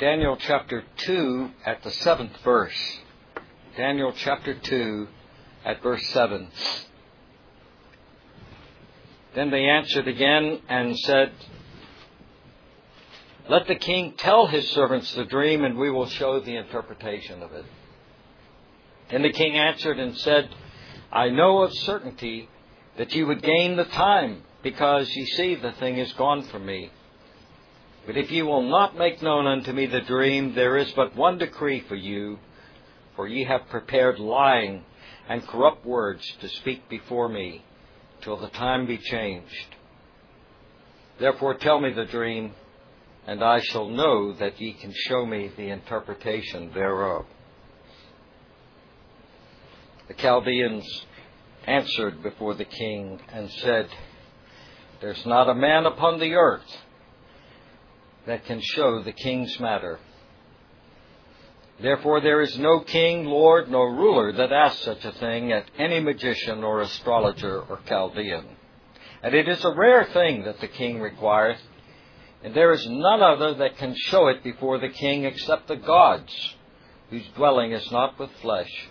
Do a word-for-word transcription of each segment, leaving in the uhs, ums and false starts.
Daniel chapter two at the seventh verse. Daniel chapter two at verse seven. Then they answered again and said, "Let the king tell his servants the dream, and we will show the interpretation of it." And the king answered and said, "I know of certainty that you would gain the time, because ye see the thing is gone from me. But if ye will not make known unto me the dream, there is but one decree for you, for ye have prepared lying and corrupt words to speak before me, till the time be changed. Therefore tell me the dream, and I shall know that ye can show me the interpretation thereof." The Chaldeans answered before the king and said, "There's not a man upon the earth that can show the king's matter. Therefore there is no king, lord, nor ruler that asks such a thing at any magician or astrologer or Chaldean. And it is a rare thing that the king requireth, and there is none other that can show it before the king except the gods, whose dwelling is not with flesh."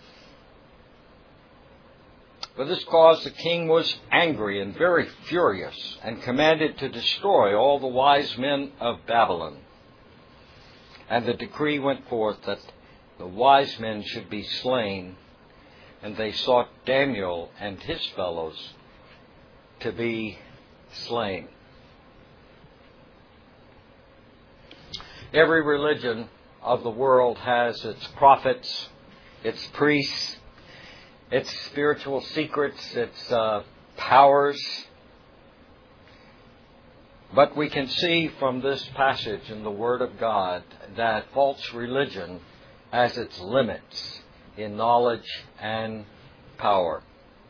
For this cause the king was angry and very furious, and commanded to destroy all the wise men of Babylon. And the decree went forth that the wise men should be slain, and they sought Daniel and his fellows to be slain. Every religion of the world has its prophets, its priests, its spiritual secrets, its uh, powers. But we can see from this passage in the Word of God that false religion has its limits in knowledge and power.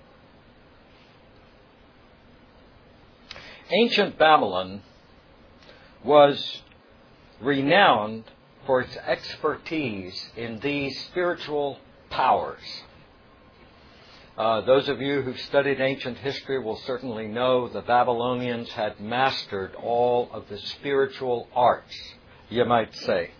Ancient Babylon was renowned for its expertise in these spiritual powers. Uh, those of you who've studied ancient history will certainly know the Babylonians had mastered all of the spiritual arts, you might say.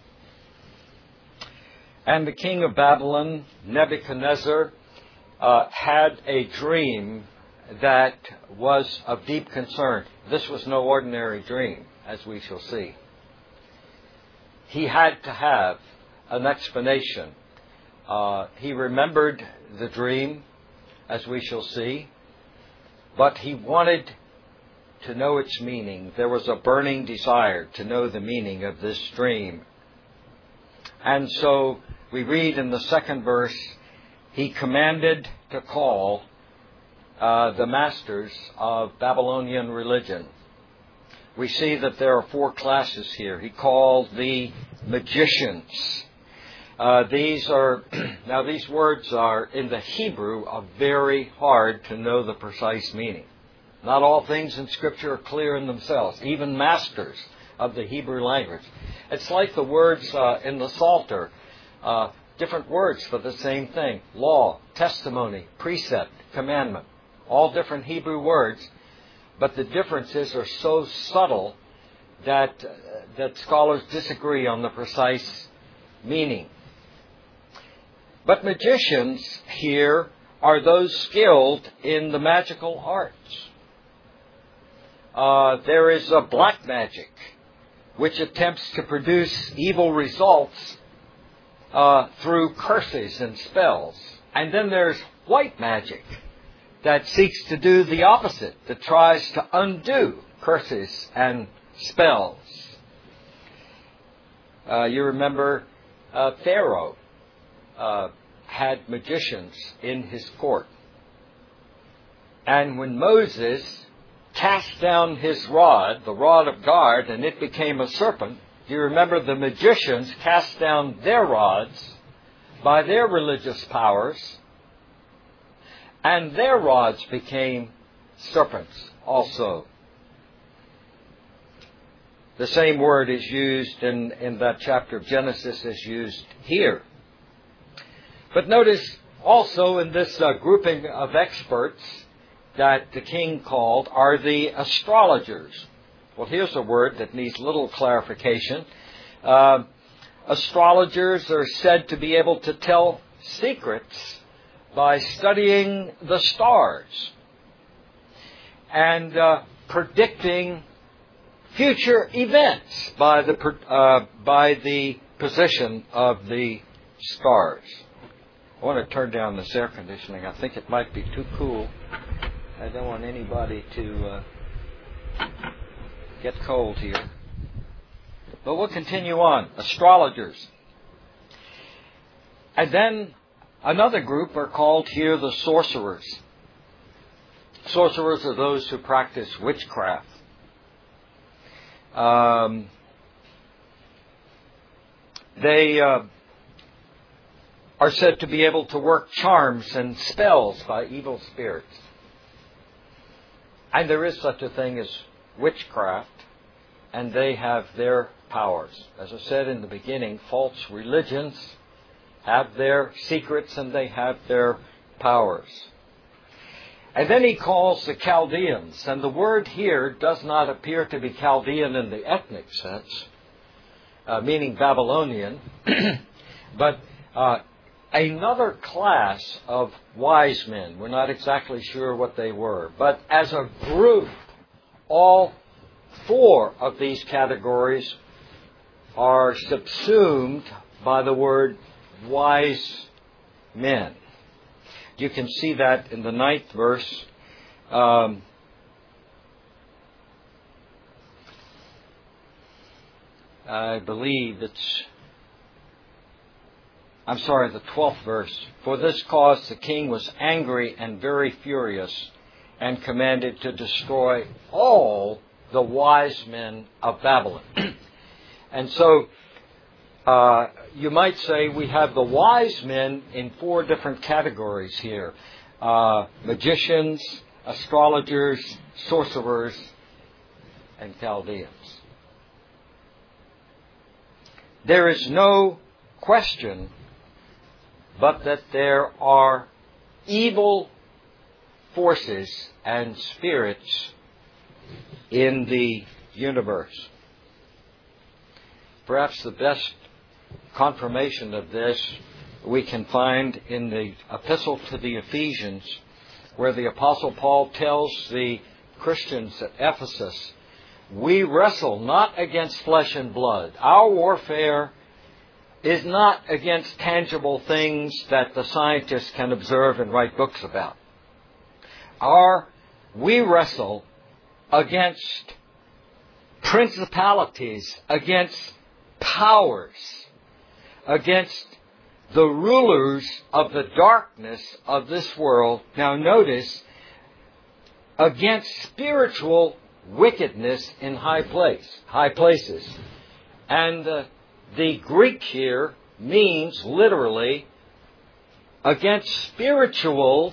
And the king of Babylon, Nebuchadnezzar, uh, had a dream that was of deep concern. This was no ordinary dream, as we shall see. He had to have an explanation. Uh, he remembered the dream, as we shall see, but he wanted to know its meaning. There was a burning desire to know the meaning of this dream. And so we read in the second verse, he commanded to call uh, the masters of Babylonian religion. We see that there are four classes here. He called the magicians. Uh, these are, now these words are, in the Hebrew, are very hard to know the precise meaning. Not all things in Scripture are clear in themselves, even masters of the Hebrew language. It's like the words uh, in the Psalter, uh, different words for the same thing. Law, testimony, precept, commandment, all different Hebrew words, but the differences are so subtle that, uh, that scholars disagree on the precise meaning. But magicians here are those skilled in the magical arts. Uh, there is a black magic, which attempts to produce evil results uh, through curses and spells. And then there's white magic that seeks to do the opposite, that tries to undo curses and spells. Uh, you remember uh, Pharaoh. Uh, had magicians in his court. And when Moses cast down his rod, the rod of God, and it became a serpent, do you remember the magicians cast down their rods by their religious powers, and their rods became serpents also. The same word is used in, in that chapter of Genesis is used here. But notice also in this uh, grouping of experts that the king called are the astrologers. Well, here's a word that needs little clarification. Uh, astrologers are said to be able to tell secrets by studying the stars and uh, predicting future events by the uh, by the position of the stars. I want to turn down this air conditioning. I think it might be too cool. I don't want anybody to uh, get cold here. But we'll continue on. Astrologers. And then another group are called here the sorcerers. Sorcerers are those who practice witchcraft. Um, they uh, are said to be able to work charms and spells by evil spirits. And there is such a thing as witchcraft, and they have their powers. As I said in the beginning, false religions have their secrets and they have their powers. And then he calls the Chaldeans, and the word here does not appear to be Chaldean in the ethnic sense, uh, meaning Babylonian, but uh, another class of wise men. We're not exactly sure what they were, but as a group, all four of these categories are subsumed by the word wise men. You can see that in the ninth verse. Um, I believe it's, I'm sorry, the twelfth verse. For this cause the king was angry and very furious, and commanded to destroy all the wise men of Babylon. And so, uh, you might say we have the wise men in four different categories here. Uh, magicians, astrologers, sorcerers, and Chaldeans. There is no question but that there are evil forces and spirits in the universe. Perhaps the best confirmation of this we can find in the epistle to the Ephesians, where the Apostle Paul tells the Christians at Ephesus, we wrestle not against flesh and blood. Our warfare is not against tangible things that the scientists can observe and write books about. Our, we wrestle against principalities, against powers, against the rulers of the darkness of this world. Now notice, against spiritual wickedness in high place, high places. And uh, the Greek here means literally against spirituals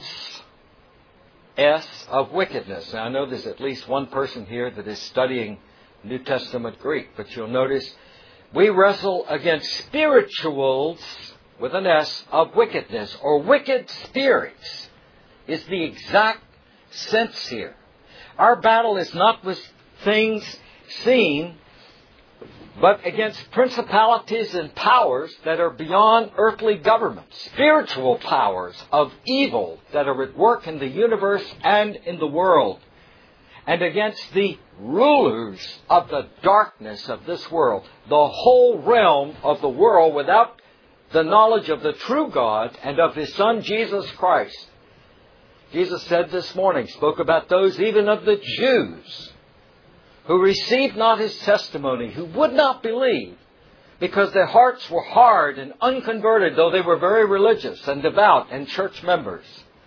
S of wickedness. Now I know there's at least one person here that is studying New Testament Greek, but you'll notice we wrestle against spirituals with an S of wickedness, or wicked spirits is the exact sense here. Our battle is not with things seen, but against principalities and powers that are beyond earthly government, spiritual powers of evil that are at work in the universe and in the world, and against the rulers of the darkness of this world, the whole realm of the world without the knowledge of the true God and of His Son Jesus Christ. Jesus said this morning, spoke about those even of the Jews who received not His testimony, who would not believe, because their hearts were hard and unconverted, though they were very religious and devout and church members.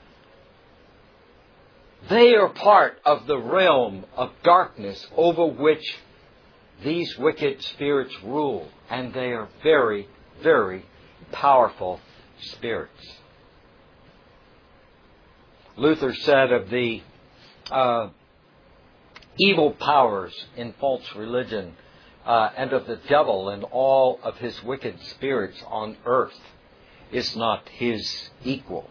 They are part of the realm of darkness over which these wicked spirits rule, and they are very, very powerful spirits. Luther said of the uh, evil powers in false religion uh, and of the devil and all of his wicked spirits on earth is not his equal.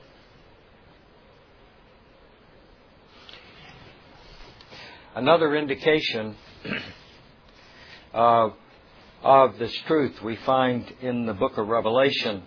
Another indication uh, of this truth we find in the book of Revelation.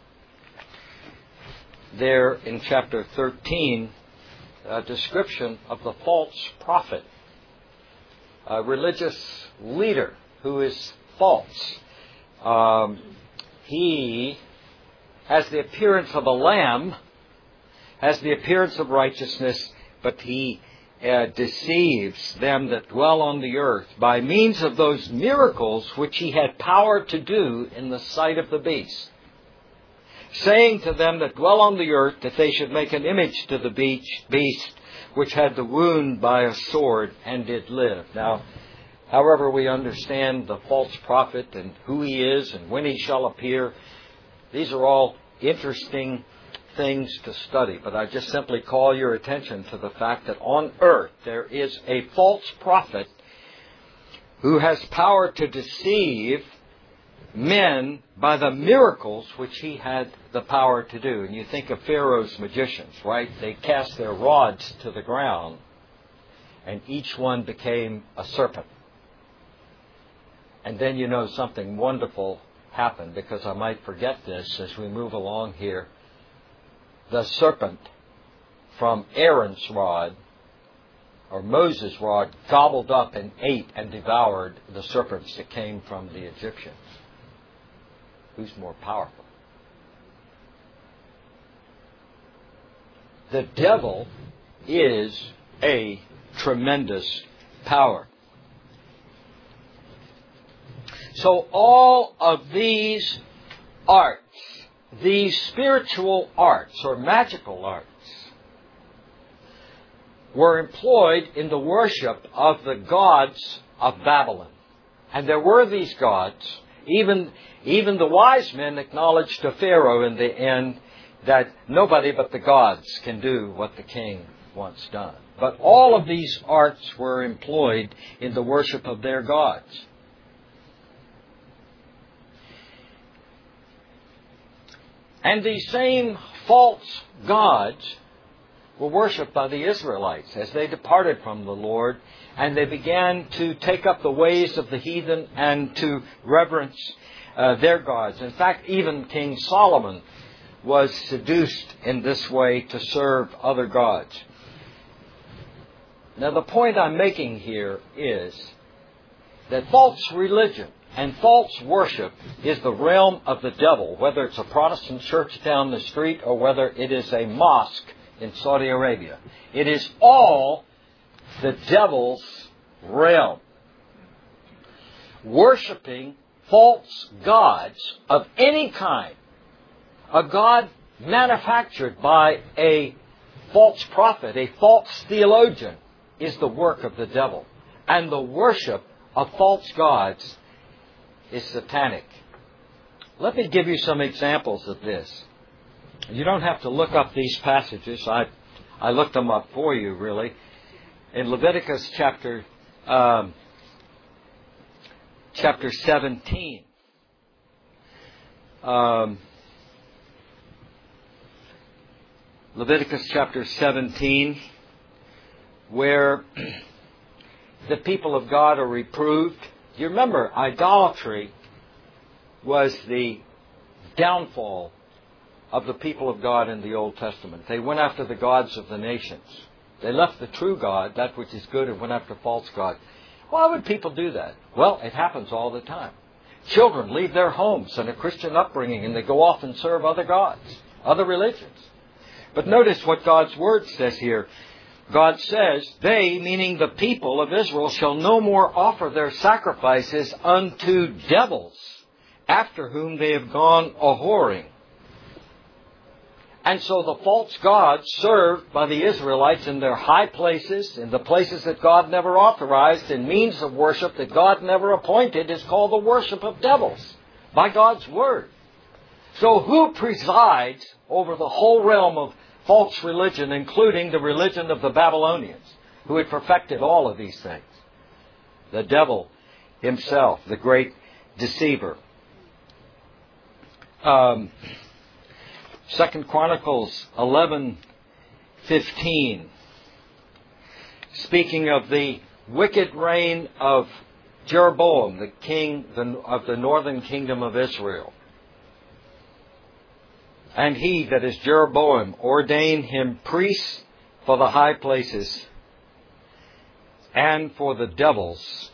There in chapter thirteen, a description of the false prophet, a religious leader who is false. Um, he has the appearance of a lamb, has the appearance of righteousness, but he uh, deceives them that dwell on the earth by means of those miracles which he had power to do in the sight of the beast, saying to them that dwell on the earth that they should make an image to the beast which had the wound by a sword and did live. Now, however we understand the false prophet and who he is and when he shall appear, these are all interesting things to study. But I just simply call your attention to the fact that on earth there is a false prophet who has power to deceive men by the miracles which he had the power to do. And you think of Pharaoh's magicians, right? They cast their rods to the ground and each one became a serpent. And then you know something wonderful happened, because I might forget this as we move along here. The serpent from Aaron's rod, or Moses' rod, gobbled up and ate and devoured the serpents that came from the Egyptians. Who's more powerful? The devil is a tremendous power. So all of these arts, these spiritual arts or magical arts, were employed in the worship of the gods of Babylon. And there were these gods. Even, even the wise men acknowledged to Pharaoh in the end that nobody but the gods can do what the king wants done. But all of these arts were employed in the worship of their gods. And these same false gods were worshipped by the Israelites as they departed from the Lord, and they began to take up the ways of the heathen and to reverence uh, their gods. In fact, even King Solomon was seduced in this way to serve other gods. Now, the point I'm making here is that false religion and false worship is the realm of the devil, whether it's a Protestant church down the street or whether it is a mosque in Saudi Arabia. It is all the devil's realm. Worshipping false gods of any kind, a god manufactured by a false prophet, a false theologian, is the work of the devil. And the worship of false gods is satanic. Let me give you some examples of this. You don't have to look up these passages. I I looked them up for you, really. In Leviticus chapter um, chapter seventeen, um, Leviticus chapter seventeen, where the people of God are reproved. You remember, idolatry was the downfall of the people of God in the Old Testament. They went after the gods of the nations. They left the true God, that which is good, and went after false gods. Why would people do that? Well, it happens all the time. Children leave their homes and a Christian upbringing, and they go off and serve other gods, other religions. But notice what God's Word says here. God says, they, meaning the people of Israel, shall no more offer their sacrifices unto devils, after whom they have gone a-whoring. And so the false gods served by the Israelites in their high places, in the places that God never authorized, in means of worship that God never appointed, is called the worship of devils by God's Word. So who presides over the whole realm of false religion, including the religion of the Babylonians, who had perfected all of these things? The devil himself, the great deceiver. Um, Second Chronicles eleven fifteen, speaking of the wicked reign of Jeroboam, the king of the northern kingdom of Israel. And he, that is Jeroboam, ordained him priests for the high places and for the devils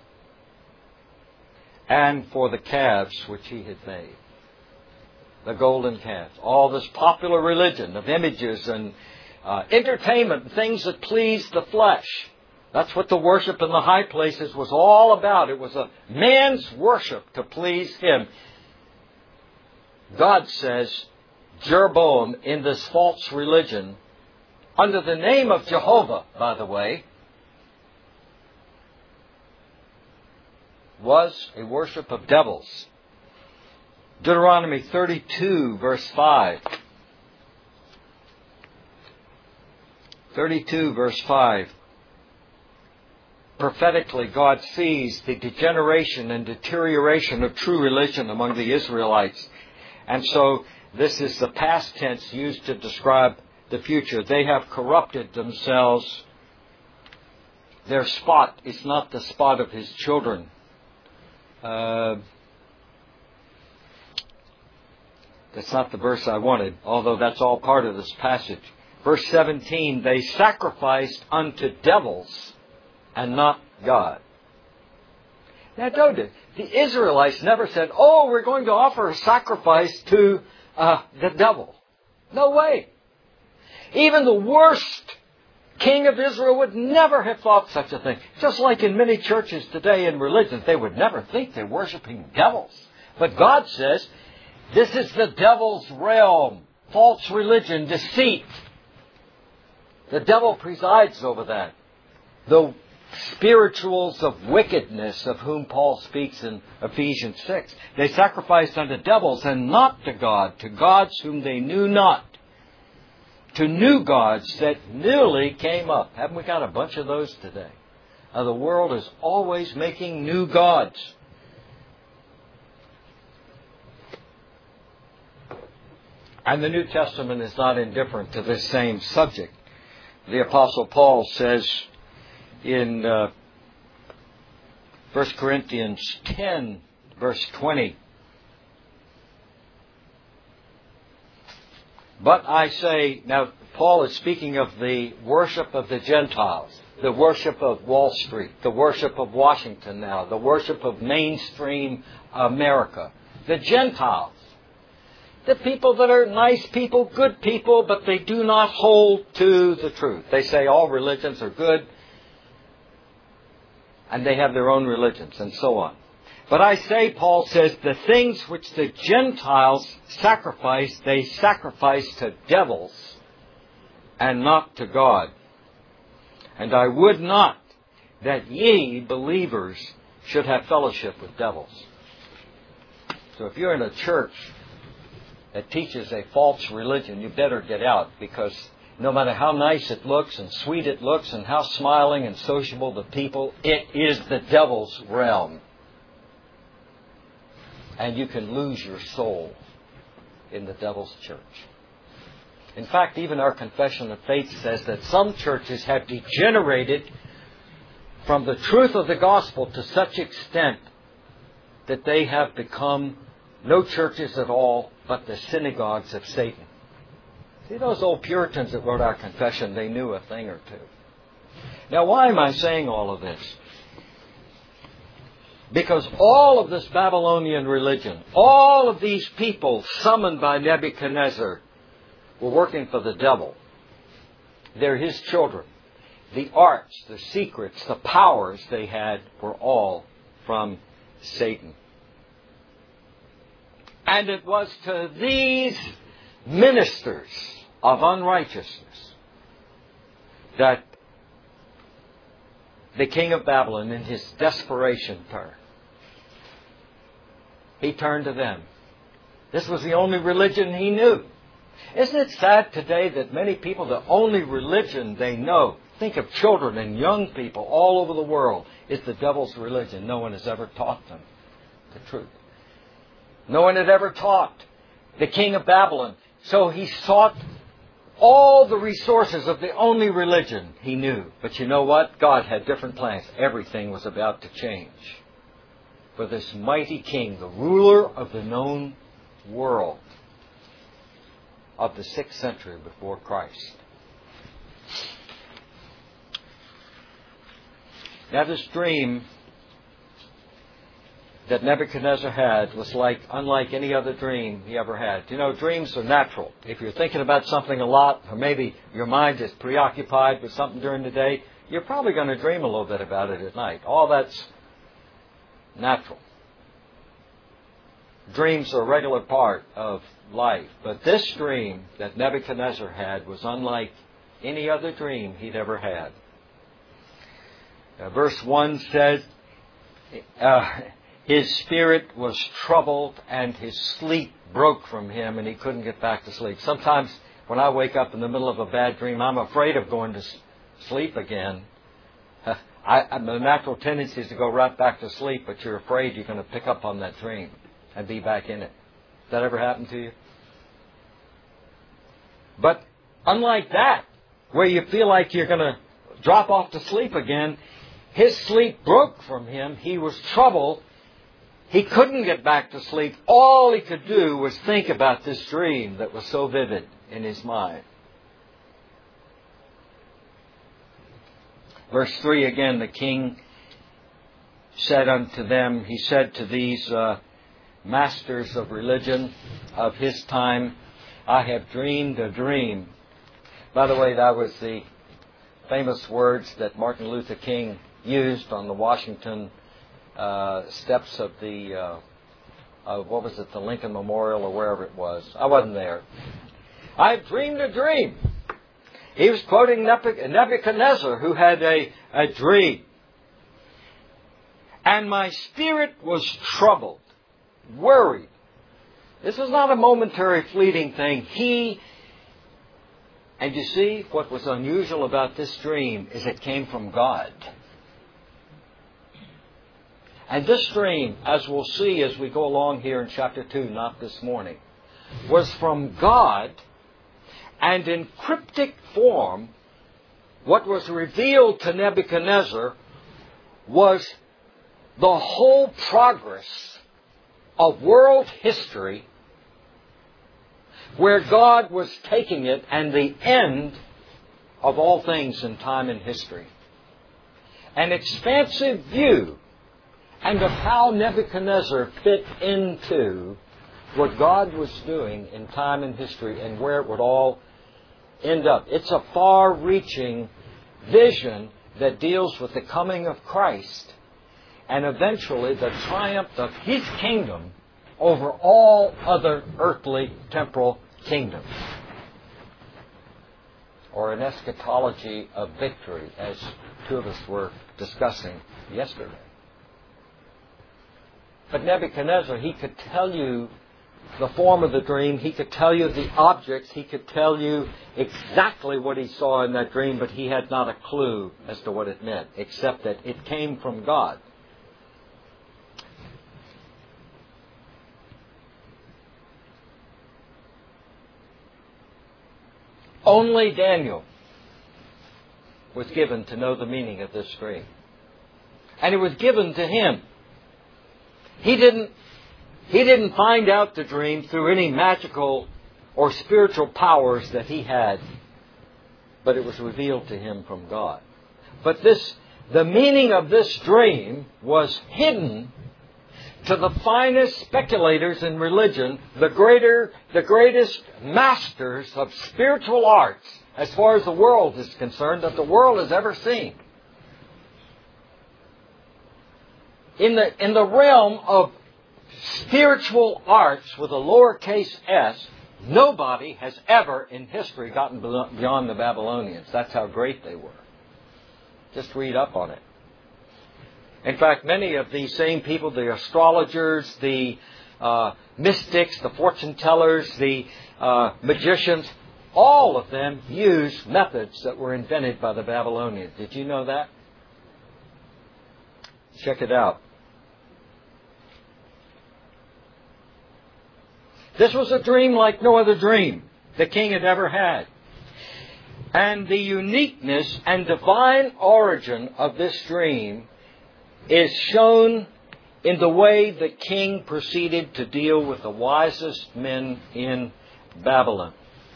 and for the calves which he had made. The golden calves. All this popular religion of images and uh, entertainment, things that please the flesh. That's what the worship in the high places was all about. It was a man's worship to please him. God says, Jeroboam, in this false religion, under the name of Jehovah, by the way, was a worship of devils. Deuteronomy thirty-two, verse five. thirty-two, verse five. Prophetically, God sees the degeneration and deterioration of true religion among the Israelites. And so, this is the past tense used to describe the future. They have corrupted themselves. Their spot is not the spot of his children. Uh, that's not the verse I wanted, although that's all part of this passage. Verse seventeen, they sacrificed unto devils and not God. Now, don't it? The Israelites never said, oh, we're going to offer a sacrifice to uh, the devil. No way. Even the worst king of Israel would never have thought such a thing. Just like in many churches today in religions, they would never think they're worshiping devils. But God says, this is the devil's realm. False religion, deceit. The devil presides over that. The spirituals of wickedness of whom Paul speaks in Ephesians six. They sacrificed unto devils and not to God, to gods whom they knew not, to new gods that newly came up. Haven't we got a bunch of those today? Uh, the world is always making new gods. And the New Testament is not indifferent to this same subject. The Apostle Paul says in uh, First Corinthians ten, verse twenty, but I say, now Paul is speaking of the worship of the Gentiles, the worship of Wall Street, the worship of Washington now, the worship of mainstream America, the Gentiles. The people that are nice people, good people, but they do not hold to the truth. They say all religions are good, and they have their own religions, and so on. But I say, Paul says, the things which the Gentiles sacrifice, they sacrifice to devils, and not to God. And I would not that ye, believers, should have fellowship with devils. So if you're in a church that teaches a false religion, you better get out, because no matter how nice it looks and sweet it looks and how smiling and sociable the people, it is the devil's realm. And you can lose your soul in the devil's church. In fact, even our confession of faith says that some churches have degenerated from the truth of the gospel to such extent that they have become no churches at all, but the synagogues of Satan. See, those old Puritans that wrote our confession, they knew a thing or two. Now, why am I saying all of this? Because all of this Babylonian religion, all of these people summoned by Nebuchadnezzar were working for the devil. They're his children. The arts, the secrets, the powers they had were all from Satan. And it was to these ministers of unrighteousness that the king of Babylon, in his desperation, turned. He turned to them. This was the only religion he knew. Isn't it sad today that many people, the only religion they know, think of children and young people all over the world, is the devil's religion. No one has ever taught them the truth. No one had ever taught the king of Babylon. So he sought all the resources of the only religion he knew. But you know what? God had different plans. Everything was about to change. for this mighty king, the ruler of the known world of the sixth century before Christ. Now this dream that Nebuchadnezzar had was like unlike any other dream he ever had. You know, dreams are natural. If you're thinking about something a lot, or maybe your mind is preoccupied with something during the day, you're probably going to dream a little bit about it at night. All that's natural. Dreams are a regular part of life. But this dream that Nebuchadnezzar had was unlike any other dream he'd ever had. Uh, verse one says, uh, his spirit was troubled and his sleep broke from him and he couldn't get back to sleep. Sometimes when I wake up in the middle of a bad dream, I'm afraid of going to sleep again. I, I, the natural tendency is to go right back to sleep, but you're afraid you're going to pick up on that dream and be back in it. Has that ever happened to you? But unlike that, where you feel like you're going to drop off to sleep again, his sleep broke from him. He was troubled. He couldn't get back to sleep. All he could do was think about this dream that was so vivid in his mind. Verse three again, the king said unto them, he said to these uh, masters of religion of his time, I have dreamed a dream. By the way, that was the famous words that Martin Luther King used on the Washington uh, steps of the, uh, uh, what was it, the Lincoln Memorial or wherever it was. I wasn't there. I've dreamed a dream. He was quoting Nebuchadnezzar, who had a, a dream. And my spirit was troubled, worried. This was not a momentary fleeting thing. He, and you see, what was unusual about this dream is it came from God. And this dream, as we'll see as we go along here in chapter two, not this morning, was from God. And in cryptic form, what was revealed to Nebuchadnezzar was the whole progress of world history, where God was taking it, and the end of all things in time and history. An expansive view and of how Nebuchadnezzar fit into what God was doing in time and history and where it would all end up. It's a far-reaching vision that deals with the coming of Christ and eventually the triumph of His kingdom over all other earthly temporal kingdoms. Or an eschatology of victory, as two of us were discussing yesterday. But Nebuchadnezzar, he could tell you the form of the dream. He could tell you the objects. He could tell you exactly what he saw in that dream, but he had not a clue as to what it meant, except that it came from God. Only Daniel was given to know the meaning of this dream. And it was given to him. He didn't He didn't find out the dream through any magical or spiritual powers that he had, but it was revealed to him from God. But this, the meaning of this dream was hidden to the finest speculators in religion, the greater, the greatest masters of spiritual arts, as far as the world is concerned, that the world has ever seen. In the, in the realm of spiritual arts with a lowercase s, nobody has ever in history gotten beyond the Babylonians. That's how great they were. Just read up on it. In fact, many of these same people, the astrologers, the uh, mystics, the fortune tellers, the uh, magicians, all of them used methods that were invented by the Babylonians. Did you know that? Check it out. This was a dream like no other dream the king had ever had. And the uniqueness and divine origin of this dream is shown in the way the king proceeded to deal with the wisest men in Babylon.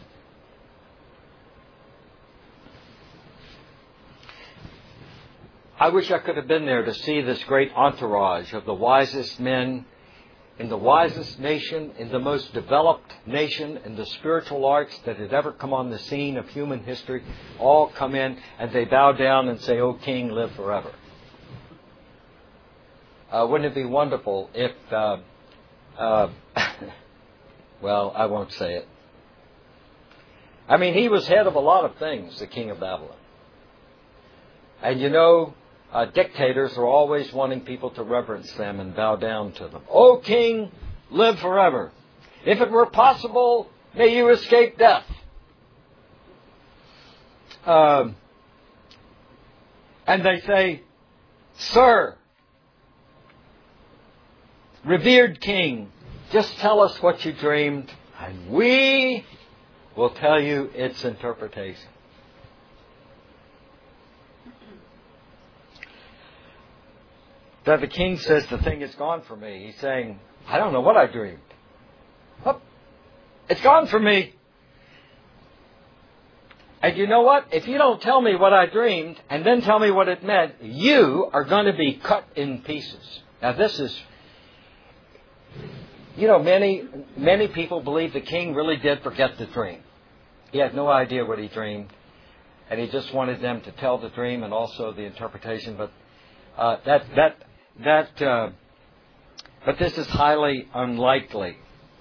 I wish I could have been there to see this great entourage of the wisest men in the wisest nation, in the most developed nation in the spiritual arts that had ever come on the scene of human history, all come in and they bow down and say, "O King, live forever." Uh, wouldn't it be wonderful if, uh, uh, well, I won't say it. I mean, he was head of a lot of things, the king of Babylon. And you know, Uh, dictators are always wanting people to reverence them and bow down to them. "O King, live forever. If it were possible, may you escape death." Um, and they say, "Sir, revered king, just tell us what you dreamed, and we will tell you its interpretation." That the king says, "The thing is gone from me." He's saying, "I don't know what I dreamed. Oh, it's gone from me." And you know what? If you don't tell me what I dreamed and then tell me what it meant, you are going to be cut in pieces. Now this is, you know, many, many people believe the king really did forget the dream. He had no idea what he dreamed. And he just wanted them to tell the dream and also the interpretation. But uh, that, that, That, uh, but this is highly unlikely.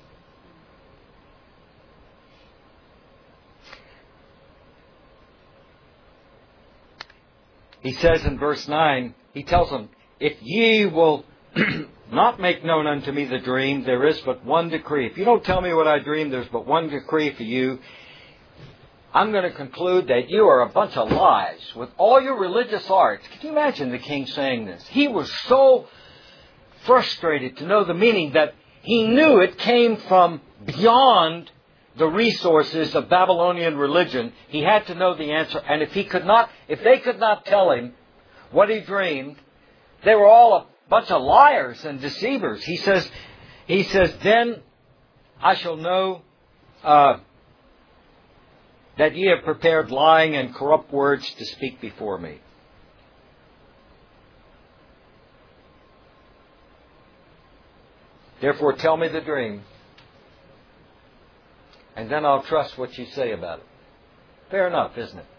He says in verse nine, he tells them, "If ye will not make known unto me the dream, there is but one decree." If you don't tell me what I dreamed, there's but one decree for you. I'm going to conclude that you are a bunch of lies with all your religious arts. Can you imagine the king saying this? He was so frustrated to know the meaning that he knew it came from beyond the resources of Babylonian religion. He had to know the answer. And if he could not, if they could not tell him what he dreamed, they were all a bunch of liars and deceivers. He says, he says, "Then I shall know, uh, that ye have prepared lying and corrupt words to speak before me." Therefore tell me the dream, and then I'll trust what you say about it. Fair enough, isn't it?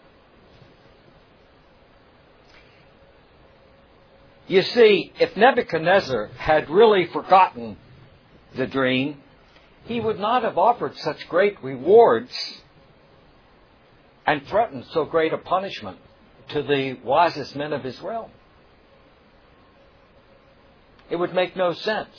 You see, if Nebuchadnezzar had really forgotten the dream, he would not have offered such great rewards and threatened so great a punishment to the wisest men of his realm. It would make no sense.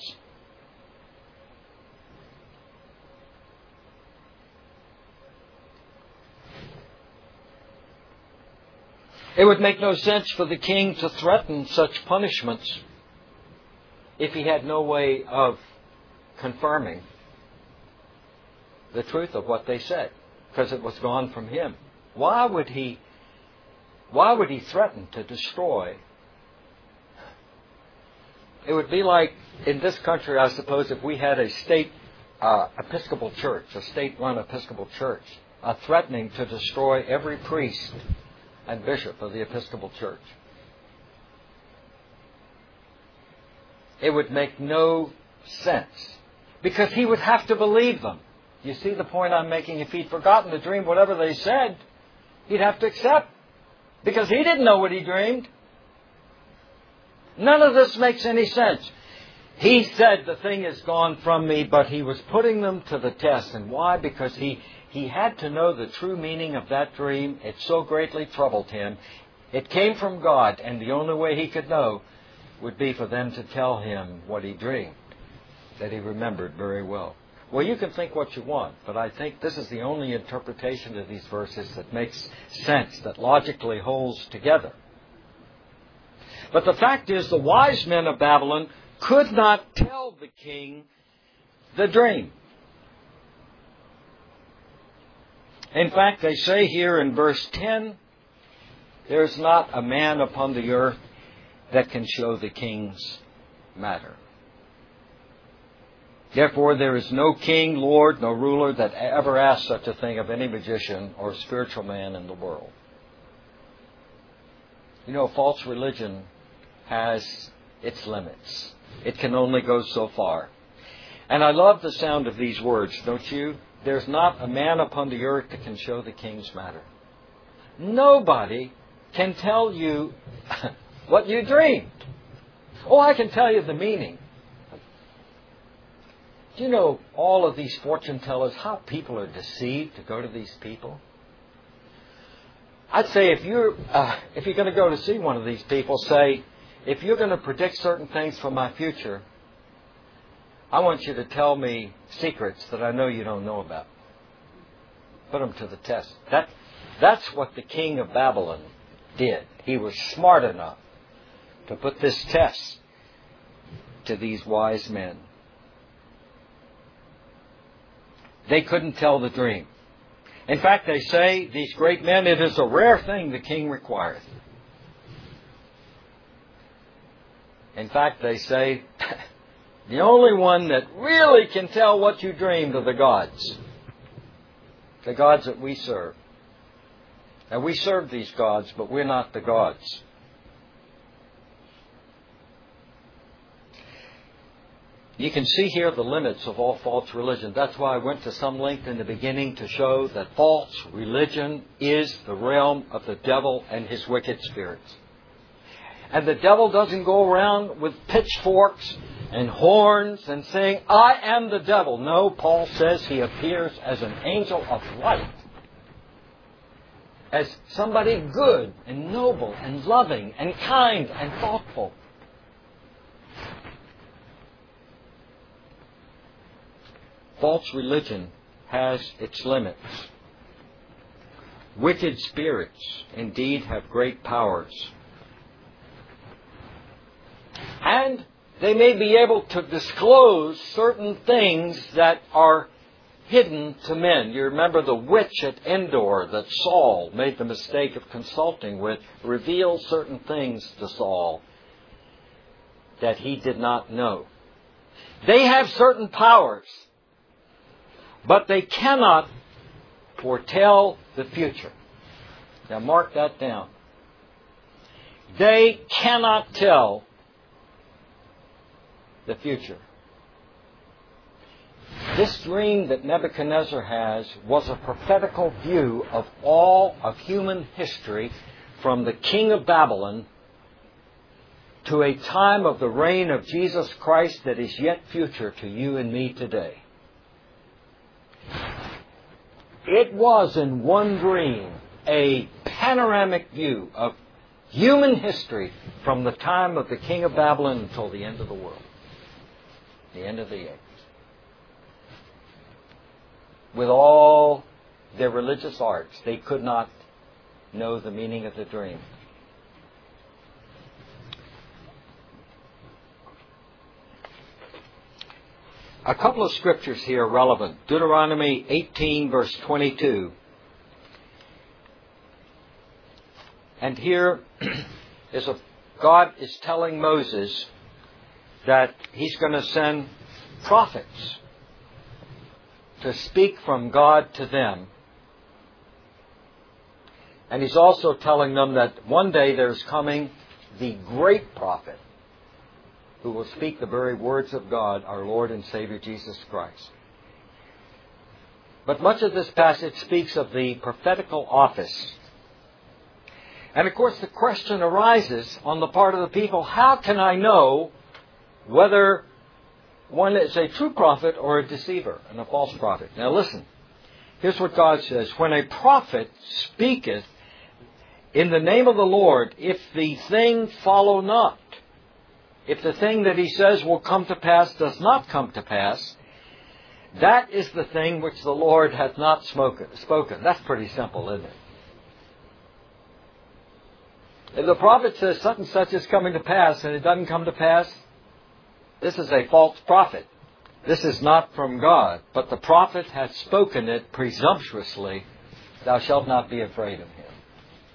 It would make no sense for the king to threaten such punishments if he had no way of confirming the truth of what they said, because it was gone from him. Why would he, why would he threaten to destroy? It would be like in this country, I suppose, if we had a state uh, Episcopal church, a state-run Episcopal church, uh, threatening to destroy every priest and bishop of the Episcopal church. It would make no sense, because he would have to believe them. You see the point I'm making? If he'd forgotten the dream, whatever they said, he'd have to accept, because he didn't know what he dreamed. None of this makes any sense. He said, "The thing is gone from me," but he was putting them to the test. And why? Because he, he had to know the true meaning of that dream. It so greatly troubled him. It came from God, and the only way he could know would be for them to tell him what he dreamed, that he remembered very well. Well, you can think what you want, but I think this is the only interpretation of these verses that makes sense, that logically holds together. But the fact is, the wise men of Babylon could not tell the king the dream. In fact, they say here in verse ten, "There's not a man upon the earth that can show the king's matter. Therefore, there is no king, lord, no ruler that ever asked such a thing of any magician or spiritual man in the world. You know, false religion has its limits. It can only go so far. And I love the sound of these words, don't you? There's not a man upon the earth that can show the king's matter. Nobody can tell you what you dreamed. Oh, I can tell you the meaning. Do you know all of these fortune tellers, how people are deceived to go to these people? I'd say if you're, uh, if you're going to go to see one of these people, say, if you're going to predict certain things for my future, I want you to tell me secrets that I know you don't know about. Put them to the test. That, that's what the king of Babylon did. He was smart enough to put this test to these wise men. They couldn't tell the dream. In fact, they say, these great men, it is a rare thing the king requireth. In fact, they say, the only one that really can tell what you dreamed are the gods. The gods that we serve. And we serve these gods, but we're not the gods. You can see here the limits of all false religion. That's why I went to some length in the beginning to show that false religion is the realm of the devil and his wicked spirits. And the devil doesn't go around with pitchforks and horns and saying, I am the devil. No, Paul says he appears as an angel of light. As somebody good and noble and loving and kind and thoughtful. False religion has its limits. Wicked spirits indeed have great powers. And they may be able to disclose certain things that are hidden to men. You remember the witch at Endor that Saul made the mistake of consulting with, revealed certain things to Saul that he did not know. They have certain powers, but they cannot foretell the future. Now mark that down. They cannot tell the future. This dream that Nebuchadnezzar has was a prophetical view of all of human history from the king of Babylon to a time of the reign of Jesus Christ that is yet future to you and me today. It was in one dream a panoramic view of human history from the time of the king of Babylon until the end of the world. The end of the age. With all their religious arts, they could not know the meaning of the dream. A couple of scriptures here relevant. Deuteronomy eighteen, verse twenty-two. And here is a God is telling Moses that He's going to send prophets to speak from God to them. And He's also telling them that one day there's coming the great prophet who will speak the very words of God, our Lord and Savior Jesus Christ. But much of this passage speaks of the prophetical office. And of course the question arises on the part of the people, how can I know whether one is a true prophet or a deceiver and a false prophet? Now listen, here's what God says. When a prophet speaketh in the name of the Lord, if the thing follow not, if the thing that he says will come to pass does not come to pass, that is the thing which the Lord hath not spoken. That's pretty simple, isn't it? If the prophet says such and such is coming to pass and it doesn't come to pass, this is a false prophet. This is not from God. But the prophet hath spoken it presumptuously. Thou shalt not be afraid of him.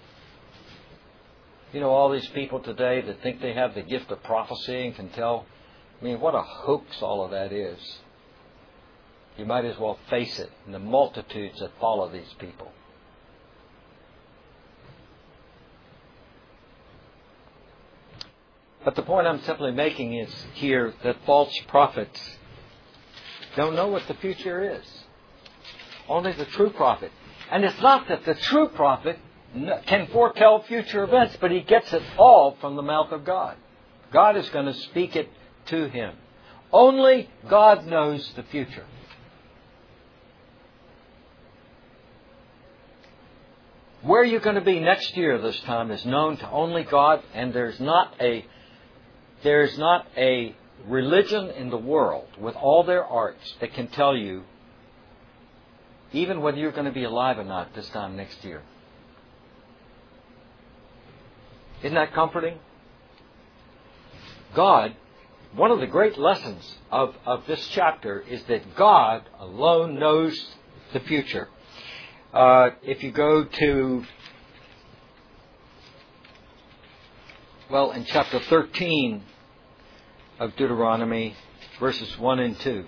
You know, all these people today that think they have the gift of prophecy and can tell I mean, what a hoax all of that is. You might as well face it in the multitudes that follow these people. But the point I'm simply making is here that false prophets don't know what the future is. Only the true prophet. And it's not that the true prophet can foretell future events, but he gets it all from the mouth of God. God is going to speak it to him. Only God knows the future. Where you're going to be next year this time is known to only God, and there's not a there's not a religion in the world with all their arts that can tell you even whether you're going to be alive or not this time next year. Isn't that comforting? God, one of the great lessons of, of this chapter is that God alone knows the future. Uh, if you go to, well, in chapter thirteen of Deuteronomy, verses one and two.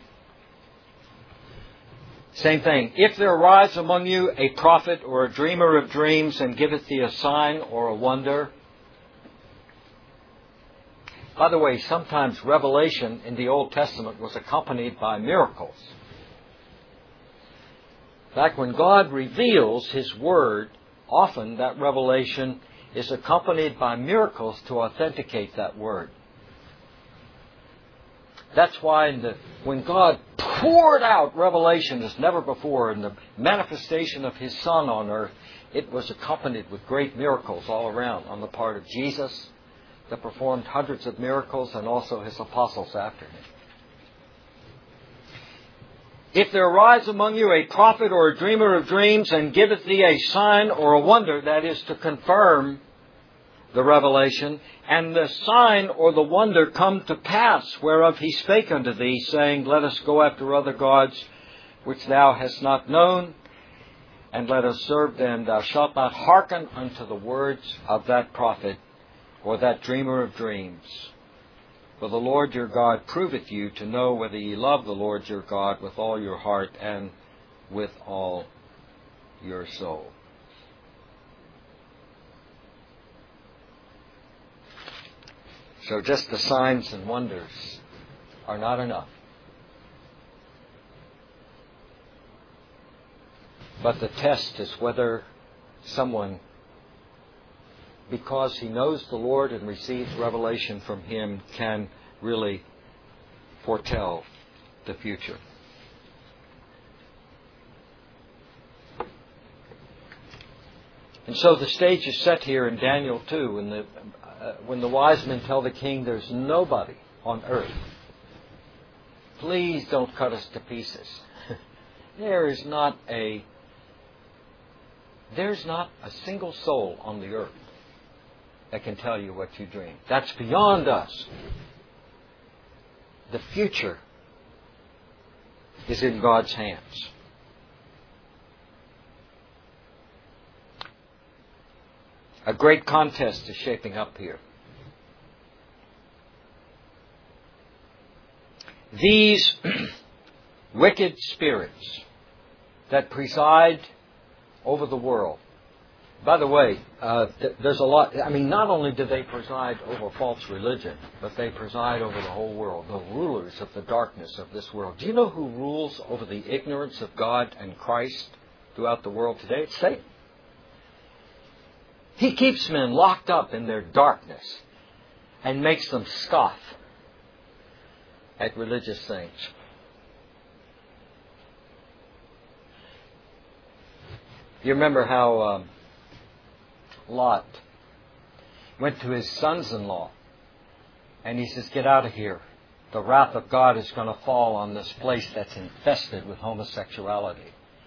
Same thing. If there arise among you a prophet or a dreamer of dreams, and giveth thee a sign or a wonder. By the way, sometimes revelation in the Old Testament was accompanied by miracles. In fact, when God reveals His Word, often that revelation is accompanied by miracles to authenticate that Word. That's why in the, when God poured out revelation as never before in the manifestation of His Son on earth, it was accompanied with great miracles all around on the part of Jesus, that performed hundreds of miracles, and also His apostles after Him. If there arise among you a prophet or a dreamer of dreams, and giveth thee a sign or a wonder, that is to confirm the revelation, and the sign or the wonder come to pass, whereof he spake unto thee, saying, let us go after other gods, which thou hast not known, and let us serve them. Thou shalt not hearken unto the words of that prophet, or that dreamer of dreams. For the Lord your God proveth you to know whether ye love the Lord your God with all your heart and with all your soul. So just the signs and wonders are not enough. But the test is whether someone, because he knows the Lord and receives revelation from Him, can really foretell the future. And so the stage is set here in Daniel two, when the, uh, when the wise men tell the king, there's nobody on earth. Please don't cut us to pieces. There is not a, there's not a single soul on the earth that can tell you what you dream. That's beyond us. The future is in God's hands. A great contest is shaping up here. These wicked spirits that preside over the world. By the way, uh, th- there's a lot. I mean, not only do they preside over false religion, but they preside over the whole world, the rulers of the darkness of this world. Do you know who rules over the ignorance of God and Christ throughout the world today? It's Satan. He keeps men locked up in their darkness and makes them scoff at religious things. You remember how um, Lot went to his sons-in-law and he says, get out of here. The wrath of God is going to fall on this place that's infested with homosexuality.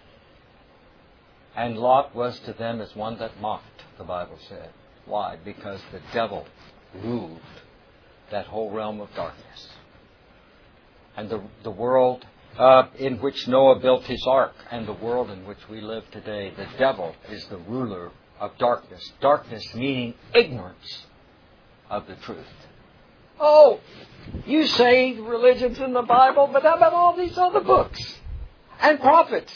And Lot was to them as one that mocked, the Bible said. Why? Because the devil ruled that whole realm of darkness. And the, the world uh, in which Noah built his ark, and the world in which we live today, the devil is the ruler of darkness. Darkness meaning ignorance of the truth. Oh, you say religion's in the Bible, but how about all these other books and prophets?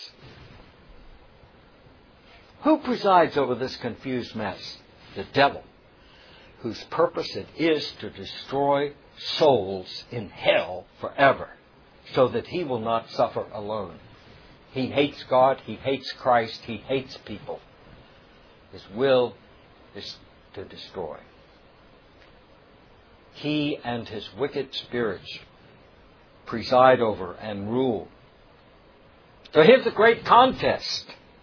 Who presides over this confused mess? The devil, whose purpose it is to destroy souls in hell forever, so that he will not suffer alone. He hates God, he hates Christ, he hates people. His will is to destroy. He and his wicked spirits preside over and rule. So here's a great contest.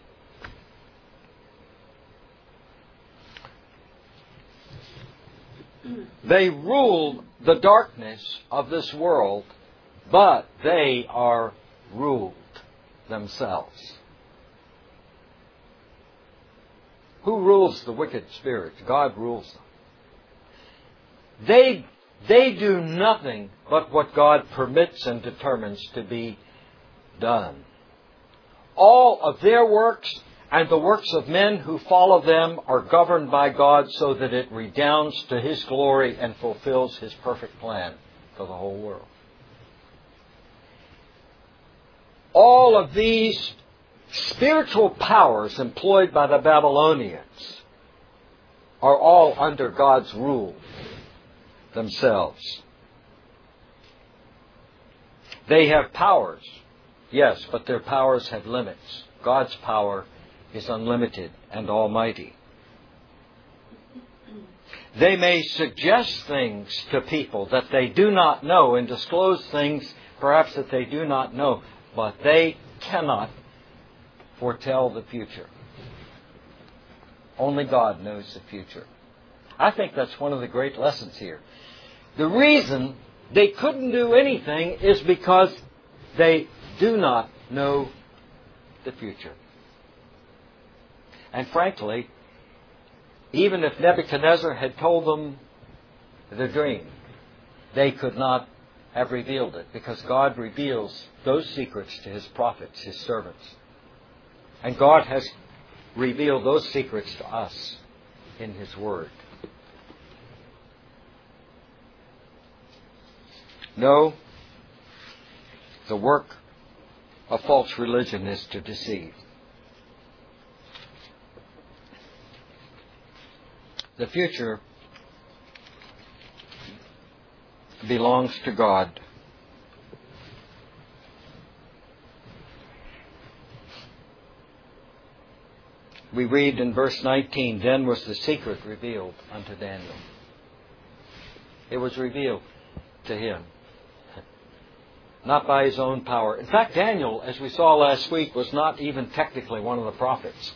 They rule the darkness of this world, but they are ruled themselves. Who rules the wicked spirits? God rules them. They, they do nothing but what God permits and determines to be done. All of their works and the works of men who follow them are governed by God so that it redounds to His glory and fulfills His perfect plan for the whole world. All of these spiritual powers employed by the Babylonians are all under God's rule themselves. They have powers, yes, but their powers have limits. God's power is unlimited and almighty. They may suggest things to people that they do not know and disclose things perhaps that they do not know, but they cannot foretell the future. Only God knows the future. I think that's one of the great lessons here. The reason they couldn't do anything is because they do not know the future. And frankly, even if Nebuchadnezzar had told them the dream, they could not have revealed it, because God reveals those secrets to His prophets, His servants. And God has revealed those secrets to us in His Word. No, the work of false religion is to deceive. The future belongs to God. We read in verse nineteen, "Then was the secret revealed unto Daniel." It was revealed to him, not by his own power. In fact, Daniel, as we saw last week, was not even technically one of the prophets.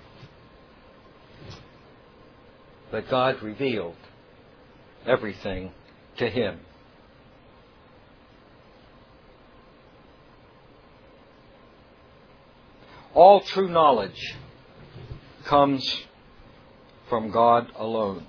But God revealed everything to him. All true knowledge comes from God alone.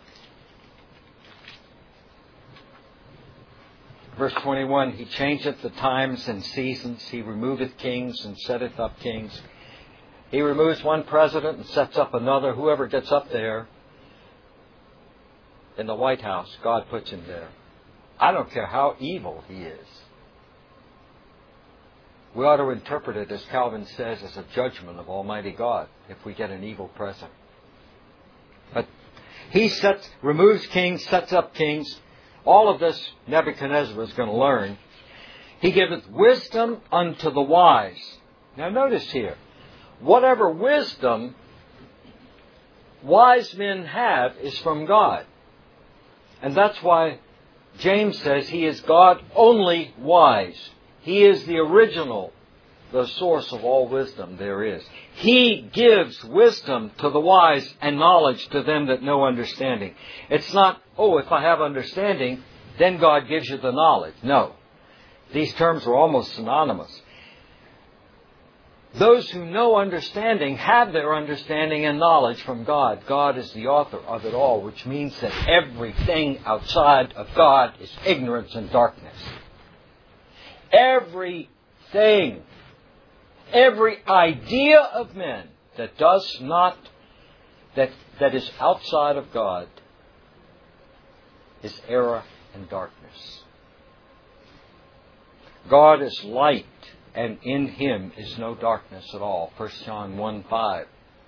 Verse twenty-one, He changeth the times and seasons. He removeth kings and setteth up kings. He removes one president and sets up another. Whoever gets up there in the White House, God puts him there. I don't care how evil he is. We ought to interpret it, as Calvin says, as a judgment of Almighty God if we get an evil president. But he sets, removes kings, sets up kings. All of this Nebuchadnezzar is going to learn. He giveth wisdom unto the wise. Now notice here, whatever wisdom wise men have is from God. And that's why James says He is God only wise. He is the original, the source of all wisdom there is. He gives wisdom to the wise and knowledge to them that know understanding. It's not, oh, if I have understanding, then God gives you the knowledge. No. These terms are almost synonymous. Those who know understanding have their understanding and knowledge from God. God is the author of it all, which means that everything outside of God is ignorance and darkness. Everything, every idea of men that does not, that, that is outside of God is error and darkness. God is light, and in Him is no darkness at all. First John one five.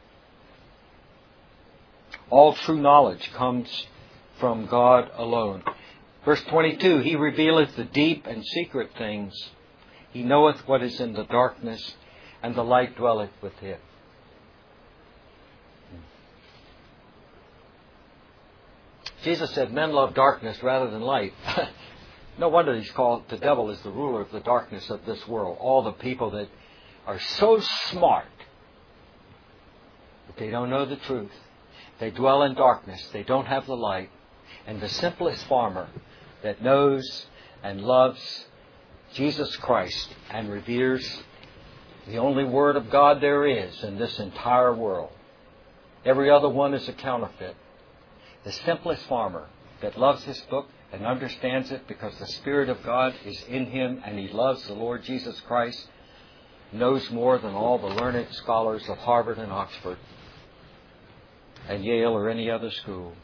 All true knowledge comes from God alone. Verse twenty-two, He revealeth the deep and secret things. He knoweth what is in the darkness, and the light dwelleth with Him. Jesus said, men love darkness rather than light. No wonder He's called, the devil is the ruler of the darkness of this world. All the people that are so smart that they don't know the truth. They dwell in darkness. They don't have the light. And the simplest farmer that knows and loves Jesus Christ and reveres the only Word of God there is in this entire world. Every other one is a counterfeit. The simplest farmer that loves this book and understands it because the Spirit of God is in him and he loves the Lord Jesus Christ knows more than all the learned scholars of Harvard and Oxford and Yale or any other school.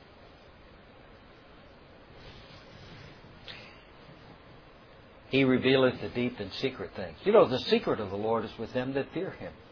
He revealeth the deep and secret things. You know, the secret of the Lord is with them that fear Him.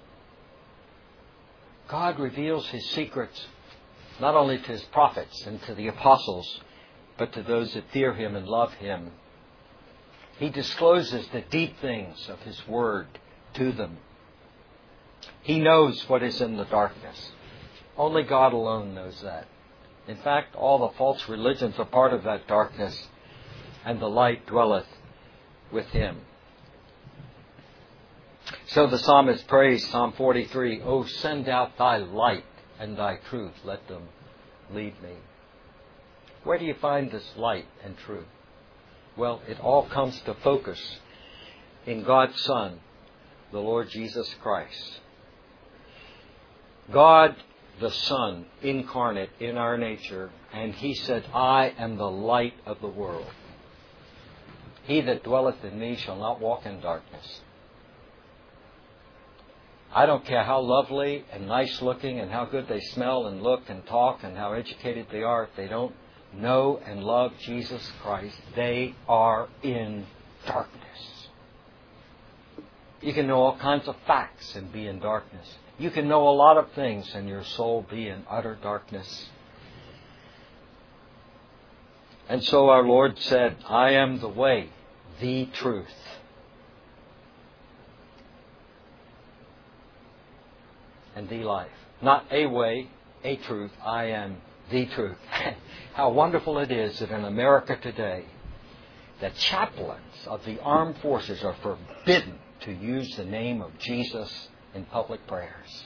God reveals His secrets not only to His prophets and to the apostles, but to those that fear Him and love Him. He discloses the deep things of His Word to them. He knows what is in the darkness. Only God alone knows that. In fact, all the false religions are part of that darkness, and the light dwelleth with Him. So the psalmist prays, Psalm forty-three, O send out Thy light and Thy truth, let them lead me. Where do you find this light and truth? Well, it all comes to focus in God's Son, the Lord Jesus Christ. God the Son incarnate in our nature, and He said, I am the light of the world. He that dwelleth in me shall not walk in darkness. I don't care how lovely and nice looking and how good they smell and look and talk and how educated they are. If they don't know and love Jesus Christ, they are in darkness. You can know all kinds of facts and be in darkness. You can know a lot of things and your soul be in utter darkness. And so our Lord said, I am the way, the truth. And the life. Not a way, a truth. I am the truth. How wonderful it is that in America today, the chaplains of the armed forces are forbidden to use the name of Jesus in public prayers.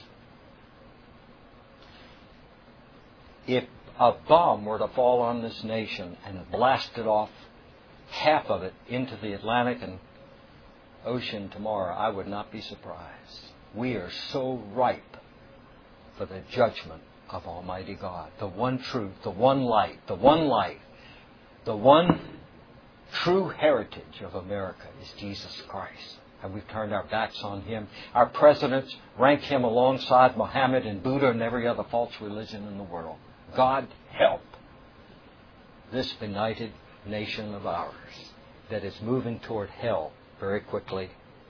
If a bomb were to fall on this nation and blasted off half of it into the Atlantic and Ocean tomorrow, I would not be surprised. We are so ripe for the judgment of Almighty God. The one truth, the one light, the one life, the one true heritage of America is Jesus Christ. And we've turned our backs on Him. Our presidents rank Him alongside Muhammad and Buddha and every other false religion in the world. God help this benighted nation of ours that is moving toward hell very quickly.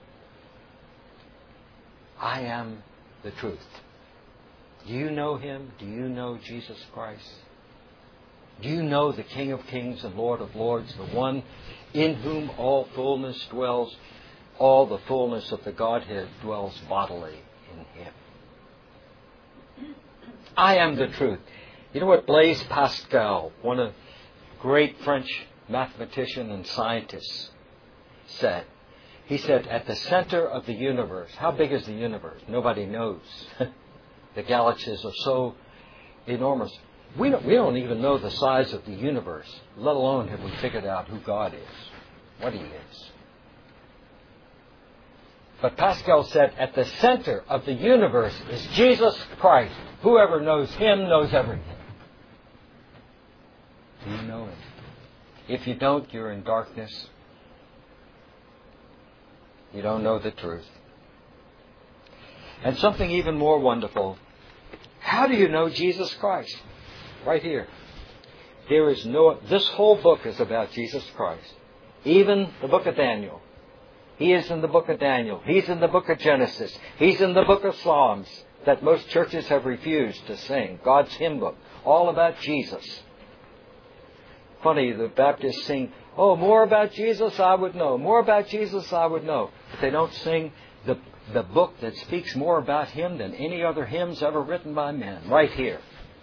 I am the truth. Do you know Him? Do you know Jesus Christ? Do you know the King of Kings and Lord of Lords, the one in whom all fullness dwells? All the fullness of the Godhead dwells bodily in Him. I am the truth. You know what Blaise Pascal, one of the great French mathematician and scientists, said? He said, at the center of the universe, how big is the universe? Nobody knows. The galaxies are so enormous. We don't, we don't even know the size of the universe, let alone have we figured out who God is, what He is. But Pascal said, at the center of the universe is Jesus Christ. Whoever knows Him knows everything. Do you know Him? If you don't, you're in darkness. You don't know the truth. And something even more wonderful. How do you know Jesus Christ? Right here. There is no, this whole book is about Jesus Christ. Even the book of Daniel. He is in the book of Daniel. He's in the book of Genesis. He's in the book of Psalms that most churches have refused to sing. God's hymn book. All about Jesus. Funny, the Baptists sing, oh, more about Jesus I would know. More about Jesus I would know. But they don't sing the, the book that speaks more about Him than any other hymns ever written by men. Right here.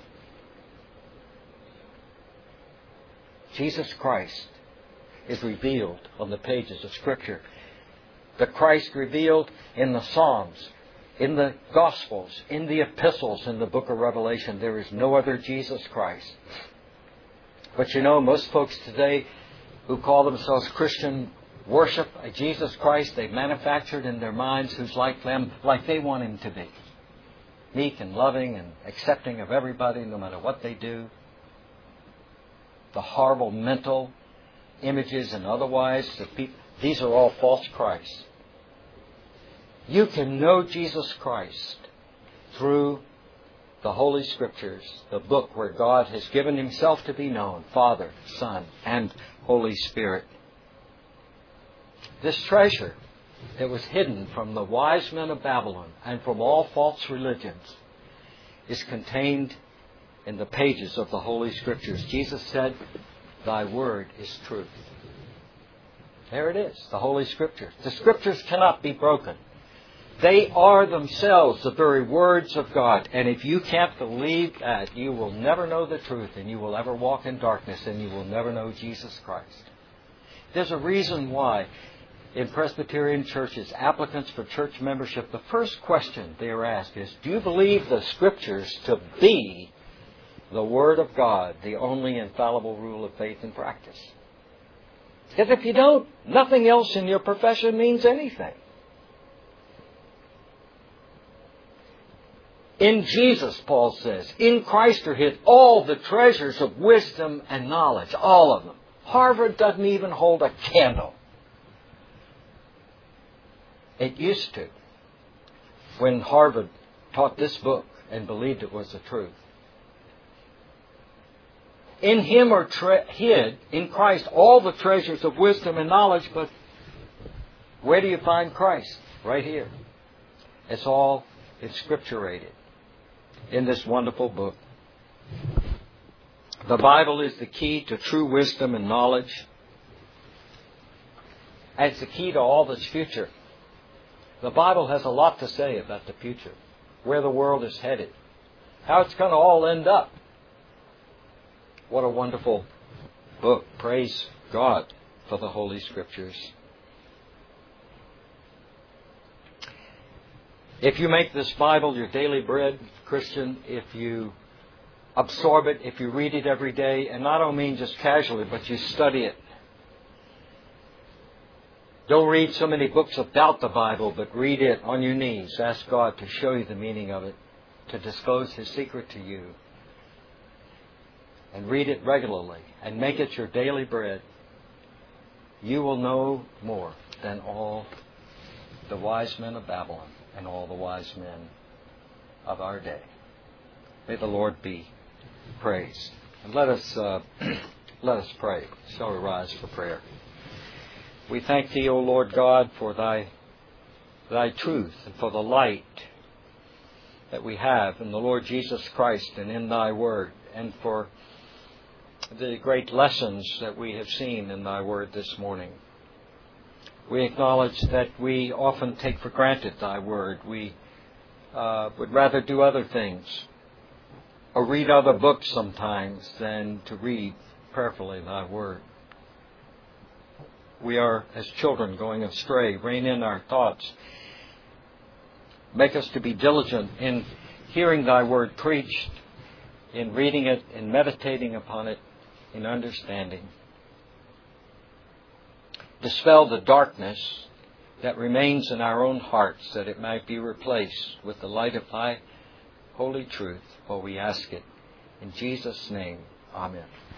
Jesus Christ is revealed on the pages of Scripture. The Christ revealed in the Psalms, in the Gospels, in the Epistles, in the book of Revelation. There is no other Jesus Christ. But you know, most folks today who call themselves Christian worship a Jesus Christ they've manufactured in their minds who's like them, like they want Him to be. Meek and loving and accepting of everybody no matter what they do. The horrible mental images and otherwise, the people, these are all false Christs. You can know Jesus Christ through the Holy Scriptures, the book where God has given Himself to be known, Father, Son, and Holy Spirit. This treasure that was hidden from the wise men of Babylon and from all false religions is contained in the pages of the Holy Scriptures. Jesus said, Thy word is truth. There it is, the Holy Scriptures. The Scriptures cannot be broken. They are themselves the very words of God. And if you can't believe that, you will never know the truth, and you will ever walk in darkness, and you will never know Jesus Christ. There's a reason why in Presbyterian churches, applicants for church membership, the first question they are asked is, do you believe the Scriptures to be the Word of God, the only infallible rule of faith and practice? Because if you don't, nothing else in your profession means anything. In Jesus, Paul says, in Christ are hid all the treasures of wisdom and knowledge. All of them. Harvard doesn't even hold a candle. It used to, when Harvard taught this book and believed it was the truth. In Him are tre- hid, in Christ, all the treasures of wisdom and knowledge, but where do you find Christ? Right here. It's all inscripturated in this wonderful book. The Bible is the key to true wisdom and knowledge. And it's the key to all that's future. The Bible has a lot to say about the future, where the world is headed, how it's going to all end up. What a wonderful book. Praise God for the Holy Scriptures. If you make this Bible your daily bread, Christian, if you absorb it, if you read it every day, and not only mean just casually, but you study it. Don't read so many books about the Bible, but read it on your knees. Ask God to show you the meaning of it, to disclose His secret to you. And read it regularly, and make it your daily bread. You will know more than all the wise men of Babylon and all the wise men of our day. May the Lord be praised. And let us uh, let us pray. Shall we rise for prayer? We thank Thee, O Lord God, for Thy Thy truth and for the light that we have in the Lord Jesus Christ and in Thy Word, and for the great lessons that we have seen in Thy Word this morning. We acknowledge that we often take for granted Thy Word. We uh, would rather do other things or read other books sometimes than to read prayerfully Thy Word. We are, as children, going astray. Rein in our thoughts. Make us to be diligent in hearing Thy Word preached, in reading it, in meditating upon it, in understanding. Dispel the darkness that remains in our own hearts, that it might be replaced with the light of Thy holy truth. For we ask it in Jesus' name. Amen.